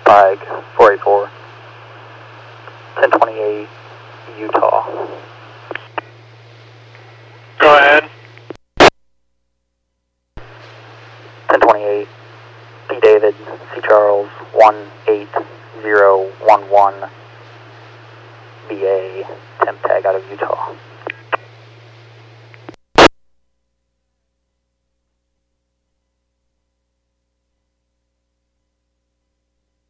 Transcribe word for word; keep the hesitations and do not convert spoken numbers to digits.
Pike, four eight four. ten twenty-eight, Utah. Go ahead. ten twenty-eight, P. David, C. Charles, one eight zero one one, B A, temp tag out of Utah.